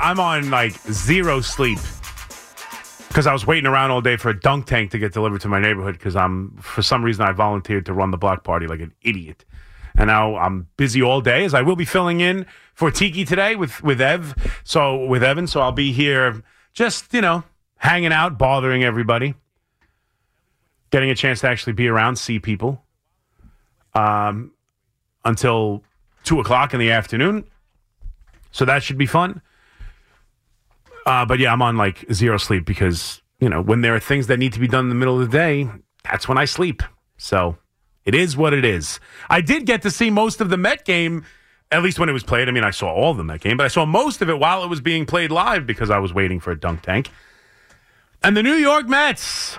I'm on like zero sleep because I was waiting around all day for a dunk tank to get delivered to my neighborhood because for some reason I volunteered to run the block party like an idiot. And now I'm busy all day as I will be filling in for Tiki today with Evan. So I'll be here just, hanging out, bothering everybody, getting a chance to actually be around, see people until 2 o'clock in the afternoon. So that should be fun. But yeah, I'm on like zero sleep because, when there are things that need to be done in the middle of the day, that's when I sleep. So it is what it is. I did get to see most of the Met game, at least when it was played. I mean, I saw all of the Met game, but I saw most of it while it was being played live because I was waiting for a dunk tank. And the New York Mets.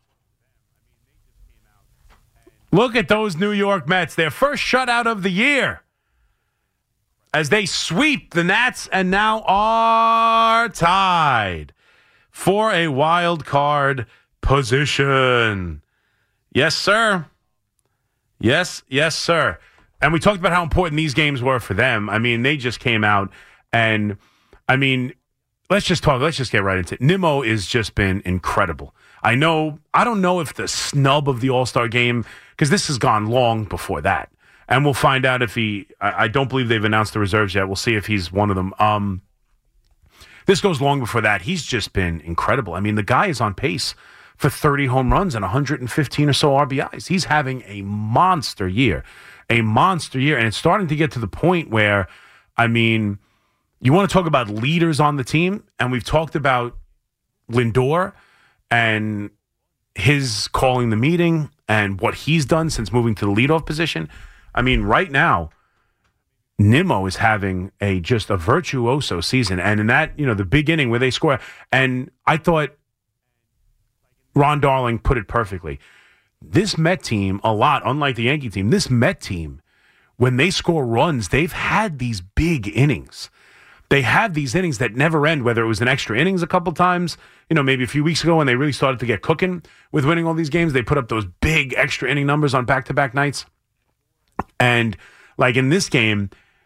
Look at those New York Mets. Their first shutout of the year as they sweep the Nats and now are tied for a wild card position. Yes, sir. Yes, sir. And we talked about how important these games were for them. I mean, they just came out and, let's just get right into it. Nimmo has just been incredible. I don't know if the snub of the All-Star game, because this has gone long before that. And we'll find out if I don't believe they've announced the reserves yet. We'll see if he's one of them. This goes long before that. He's just been incredible. I mean, the guy is on pace for 30 home runs and 115 or so RBIs. He's having a monster year. And it's starting to get to the point where, you want to talk about leaders on the team, and we've talked about Lindor and his calling the meeting and what he's done since moving to the leadoff position. Right now, Nimmo is having just a virtuoso season. And in that, the big inning where they score, and I thought Ron Darling put it perfectly. This Met team, a lot, unlike the Yankee team, this Met team, when they score runs, they've had these big innings. They have these innings that never end, whether it was an extra innings a couple times, maybe a few weeks ago when they really started to get cooking with winning all these games, they put up those big extra inning numbers on back-to-back nights. And like in this game,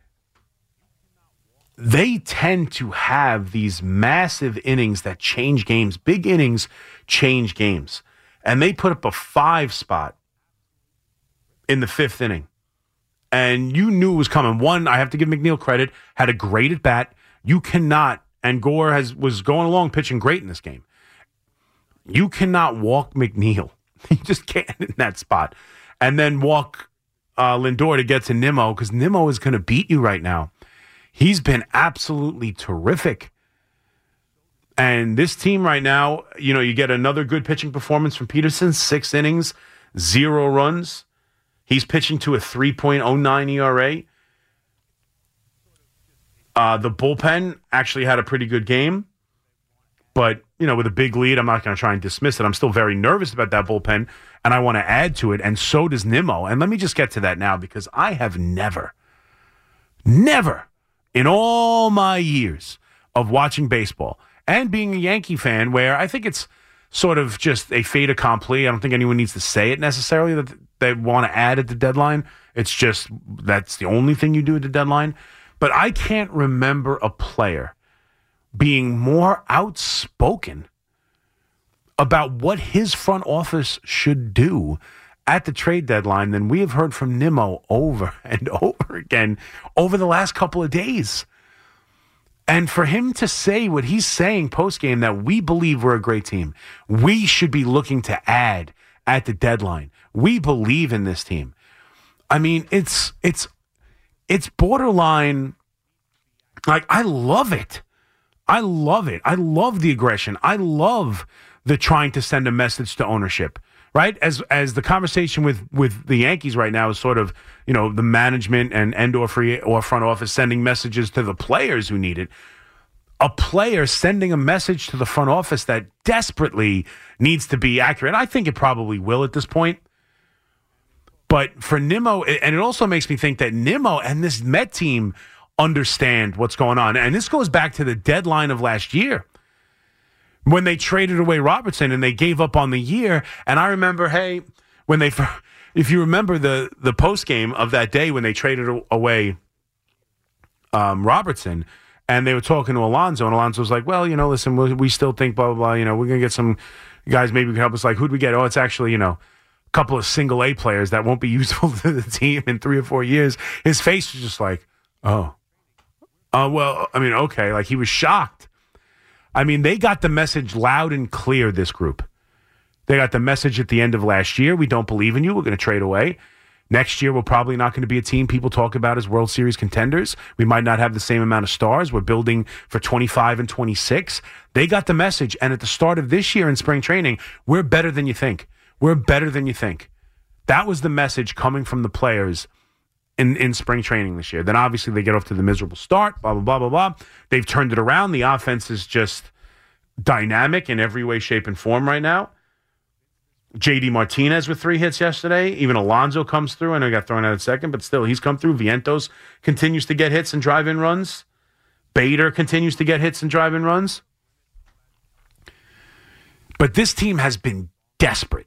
they tend to have these massive innings that change games. Big innings change games. And they put up a 5 spot in the 5th inning. And you knew it was coming. One, I have to give McNeil credit, had a great at bat. You cannot, and Gore was going along pitching great in this game. You cannot walk McNeil. You just can't in that spot. And then walk Lindor to get to Nimmo, because Nimmo is going to beat you right now. He's been absolutely terrific. And this team right now, you get another good pitching performance from Peterson, 6 innings, 0 runs. He's pitching to a 3.09 ERA. The bullpen actually had a pretty good game. But, with a big lead, I'm not going to try and dismiss it. I'm still very nervous about that bullpen, and I want to add to it, and so does Nimmo. And let me just get to that now, because I have never, in all my years of watching baseball and being a Yankee fan, where I think it's sort of just a fait accompli. I don't think anyone needs to say it necessarily that they want to add at the deadline. It's just that's the only thing you do at the deadline. But I can't remember a player being more outspoken about what his front office should do at the trade deadline than we have heard from Nimmo over and over again over the last couple of days. And for him to say what he's saying post-game, that we believe we're a great team, we should be looking to add at the deadline. We believe in this team. It's borderline. Like, I love it. I love the aggression. I love the trying to send a message to ownership, right? As the conversation with the Yankees right now is sort of, the management and or front office sending messages to the players who need it. A player sending a message to the front office that desperately needs to be accurate. I think it probably will at this point. But for Nimmo, and it also makes me think that Nimmo and this Met team understand what's going on. And this goes back to the deadline of last year when they traded away Robertson and they gave up on the year. And I remember, if you remember the post game of that day when they traded away Robertson, And they were talking to Alonso, and Alonso was like, well, listen, we still think blah, blah, blah. We're going to get some guys maybe who can help us. Like, who'd we get? Oh, it's actually, a couple of single A players that won't be useful to the team in 3 or 4 years. His face was just like, well, okay. Like, he was shocked. They got the message loud and clear, this group. They got the message at the end of last year. We don't believe in you. We're going to trade away. Next year, we're probably not going to be a team people talk about as World Series contenders. We might not have the same amount of stars. We're building for 25 and 26. They got the message. And at the start of this year in spring training, we're better than you think. We're better than you think. That was the message coming from the players in spring training this year. Then obviously they get off to the miserable start, blah, blah, blah, blah, blah. They've turned it around. The offense is just dynamic in every way, shape, and form right now. J.D. Martinez with 3 hits yesterday. Even Alonso comes through. I know he got thrown out at second, but still, he's come through. Vientos continues to get hits and drive-in runs. Bader continues to get hits and drive-in runs. But this team has been desperate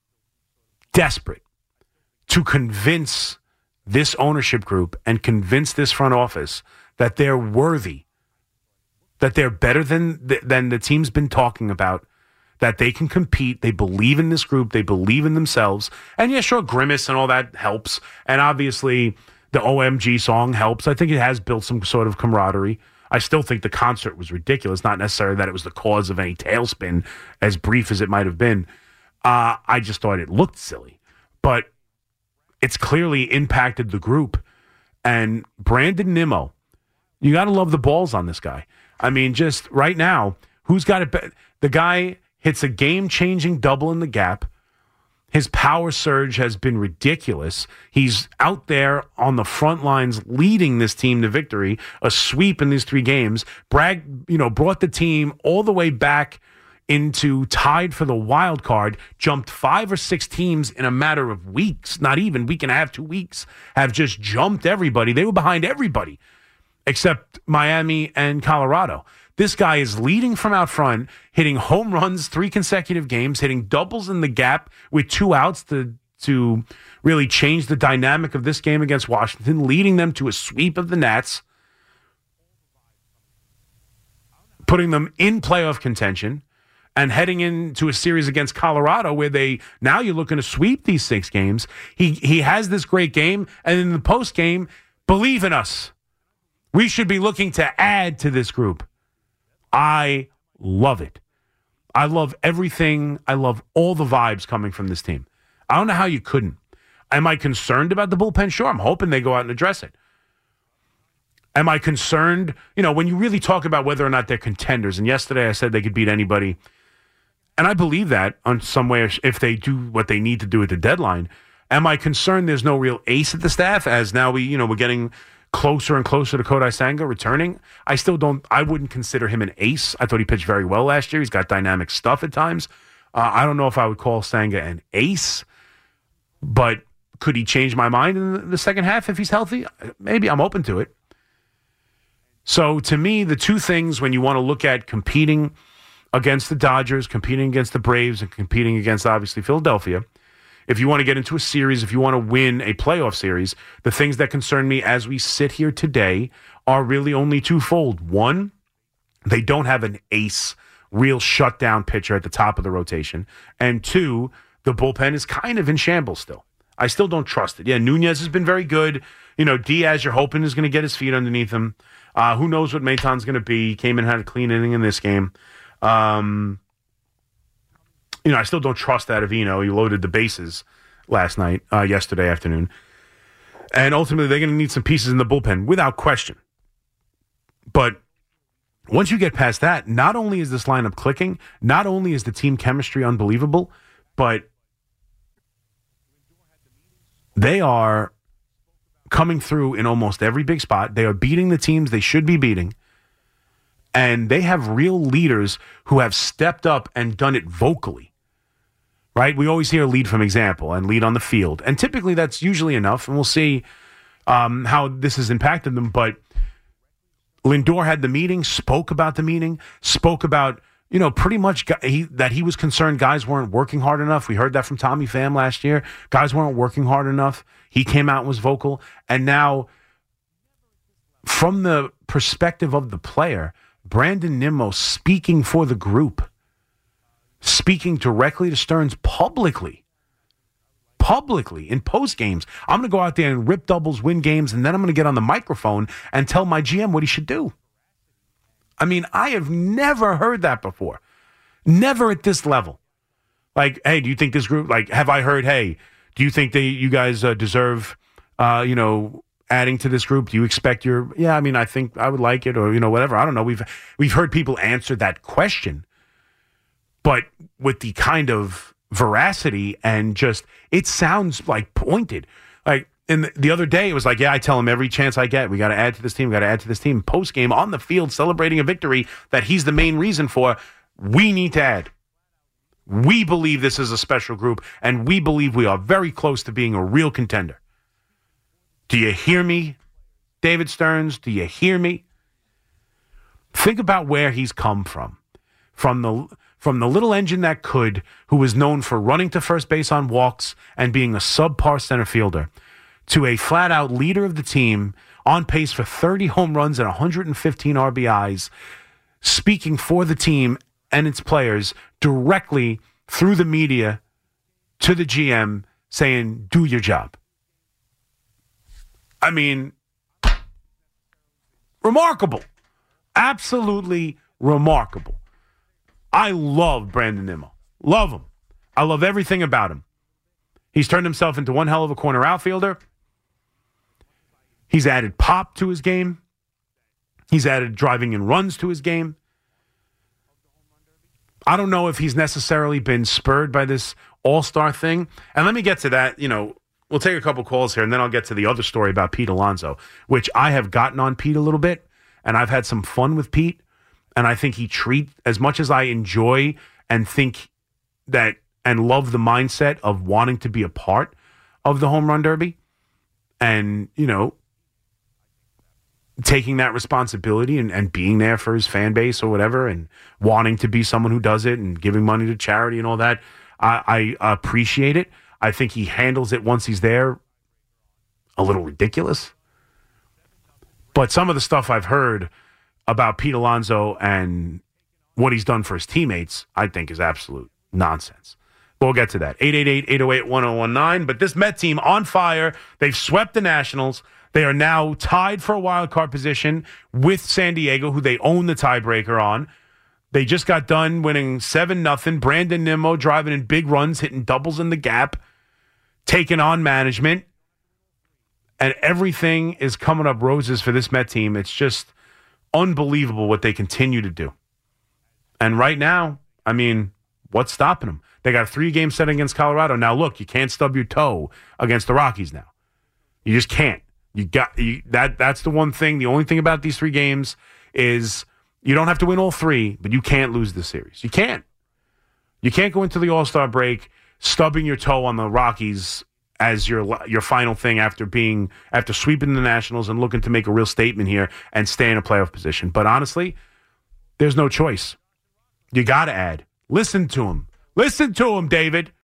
to convince this ownership group and convince this front office that they're worthy, that they're better than the team's been talking about, that they can compete. They believe in this group. They believe in themselves. And yeah, sure, Grimace and all that helps. And obviously the OMG song helps. I think it has built some sort of camaraderie. I still think the concert was ridiculous. Not necessarily that it was the cause of any tailspin, as brief as it might have been. I just thought it looked silly. But it's clearly impacted the group. And Brandon Nimmo, you got to love the balls on this guy. Just right now, who's got it? The guy hits a game-changing double in the gap. His power surge has been ridiculous. He's out there on the front lines leading this team to victory, a sweep in these 3 games. Bragg, brought the team all the way back into tied for the wild card, jumped 5 or 6 teams in a matter of weeks, not even week and a half, 2 weeks, have just jumped everybody. They were behind everybody except Miami and Colorado. This guy is leading from out front, hitting home runs 3 consecutive games, hitting doubles in the gap with 2 outs to really change the dynamic of this game against Washington, leading them to a sweep of the Nats, putting them in playoff contention, and heading into a series against Colorado where now you're looking to sweep these 6 games. He has this great game, and in the post game, believe in us. We should be looking to add to this group. I love it. I love everything. I love all the vibes coming from this team. I don't know how you couldn't. Am I concerned about the bullpen? Sure, I'm hoping they go out and address it. Am I concerned? When you really talk about whether or not they're contenders, and yesterday I said they could beat anybody, and I believe that on some way if they do what they need to do at the deadline. Am I concerned there's no real ace at the staff as now we're getting closer and closer to Kodai Senga returning? I wouldn't consider him an ace. I thought he pitched very well last year. He's got dynamic stuff at times. I don't know if I would call Senga an ace, but could he change my mind in the second half if he's healthy? Maybe. I'm open to it. So to me, the 2 things when you want to look at competing against the Dodgers, competing against the Braves, and competing against, obviously, Philadelphia, if you want to get into a series, if you want to win a playoff series, the things that concern me as we sit here today are really only twofold. One, they don't have an ace, real shutdown pitcher at the top of the rotation. And 2, the bullpen is kind of in shambles still. I still don't trust it. Yeah, Nunez has been very good. Diaz, you're hoping is going to get his feet underneath him. Who knows what Maton's going to be. He came in and had a clean inning in this game. I still don't trust that Avino. He loaded the bases yesterday afternoon. And ultimately, they're going to need some pieces in the bullpen, without question. But once you get past that, not only is this lineup clicking, not only is the team chemistry unbelievable, but they are coming through in almost every big spot. They are beating the teams they should be beating. And they have real leaders who have stepped up and done it vocally. Right? We always hear lead from example and lead on the field. And typically that's usually enough. And we'll see how this has impacted them. But Lindor had the meeting, spoke about the meeting, spoke about, pretty much that he was concerned guys weren't working hard enough. We heard that from Tommy Pham last year. Guys weren't working hard enough. He came out and was vocal. And now from the perspective of the player, Brandon Nimmo speaking for the group, speaking directly to Stearns publicly in post games. I'm going to go out there and rip doubles, win games, and then I'm going to get on the microphone and tell my GM what he should do. I mean, I have never heard that before. Never at this level. Like, hey, do you think this group, like, have I heard, hey, do you think you guys deserve, adding to this group? Do you expect I think I would like it, or, whatever. I don't know. We've heard people answer that question, but with the kind of veracity and just, it sounds like pointed. Like, the other day, it was like, I tell him every chance I get, we got to add to this team. Post game on the field, celebrating a victory that he's the main reason for. We need to add. We believe this is a special group, and we believe we are very close to being a real contender. Do you hear me, David Stearns? Do you hear me? Think about where he's come from. From the little engine that could, who was known for running to first base on walks and being a subpar center fielder, to a flat-out leader of the team, on pace for 30 home runs and 115 RBIs, speaking for the team and its players directly through the media to the GM, saying, do your job. I mean, remarkable. Absolutely remarkable. I love Brandon Nimmo. Love him. I love everything about him. He's turned himself into one hell of a corner outfielder. He's added pop to his game. He's added driving in runs to his game. I don't know if he's necessarily been spurred by this all-star thing. And let me get to that. We'll take a couple calls here, and then I'll get to the other story about Pete Alonso, which I have gotten on Pete a little bit, and I've had some fun with Pete. And I think as much as I enjoy and think that and love the mindset of wanting to be a part of the home run derby and, taking that responsibility and being there for his fan base or whatever and wanting to be someone who does it and giving money to charity and all that, I appreciate it. I think he handles it once he's there a little ridiculous. But some of the stuff I've heard about Pete Alonso and what he's done for his teammates, I think is absolute nonsense. We'll get to that. 888-808-1019. But this Met team on fire. They've swept the Nationals. They are now tied for a wild card position with San Diego, who they own the tiebreaker on. They just got done winning 7-0. Brandon Nimmo driving in big runs, hitting doubles in the gap, taking on management. And everything is coming up roses for this Met team. It's just unbelievable what they continue to do. And right now, I mean, what's stopping them? They got a 3-game set against Colorado. Now, look, you can't stub your toe against the Rockies now. You just can't. That's the one thing. The only thing about these 3 games is you don't have to win all 3, but you can't lose the series. You can't. You can't go into the All-Star break stubbing your toe on the Rockies as your final thing after sweeping the Nationals and looking to make a real statement here and stay in a playoff position. But honestly, there's no choice. You got to add. Listen to him. Listen to him, David.